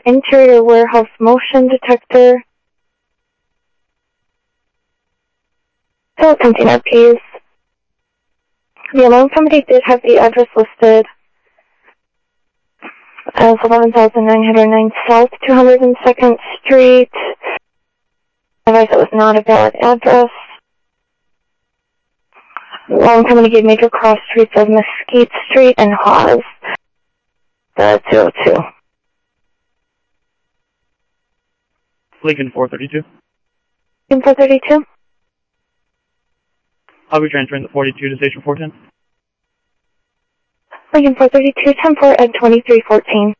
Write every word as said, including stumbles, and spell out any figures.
interior warehouse motion detector. So attempting our P's. The alarm company did have the address listed as eleven thousand nine hundred nine South two hundred second Street. Otherwise, it was not a valid address. The alarm company gave major cross streets of Mesquite Street and Hawes. The two oh two. Lincoln four thirty-two. Lincoln four thirty-two. I'll be transferring the forty-two to station four ten. Lincoln four thirty-two, ten four at twenty-three fourteen.